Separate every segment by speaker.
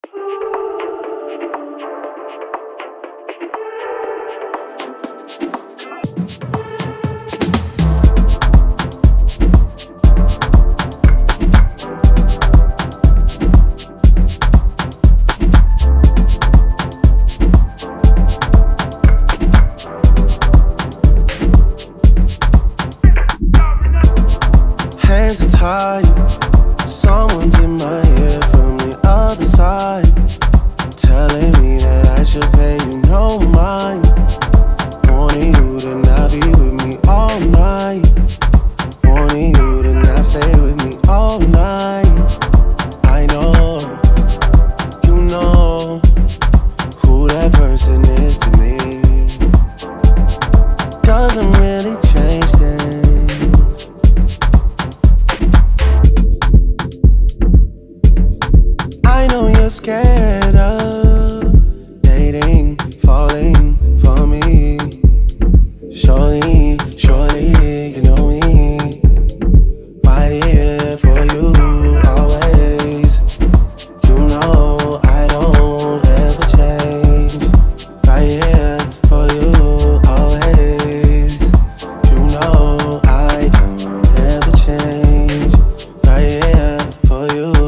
Speaker 1: Hands are tied, someone's in my ear from the other side, telling me that I should pay you no mind, wanting you to not be with me all night, wanting you to not stay with me all night. I know, you know who that person is to me. Doesn't really change things. I know you're scared of dating, falling for me. Surely, surely, you know me. Right here for you, always. You know I don't ever change. Right here for you, always. You know I don't ever change. Right here for you.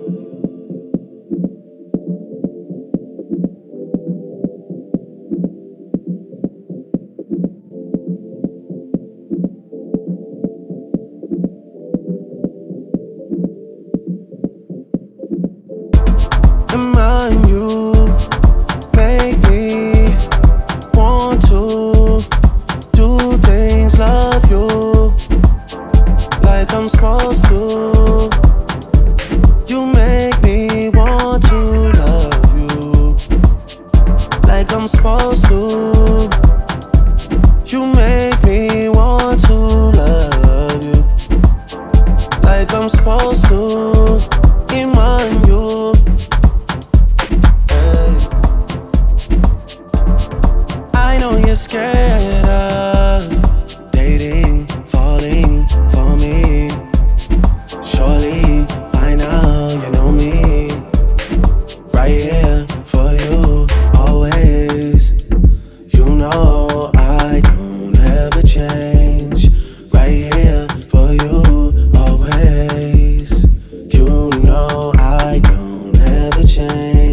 Speaker 1: And mind you, make me want to do things, love you like I'm supposed to. You make me want to love you like I'm supposed to. You make me want to love you like I'm supposed to. In mind you. I know you're scared of dating, falling for me. Surely by now you know me. Right here for you, always. You know I don't ever change. Right here for you, always. You know I don't ever change.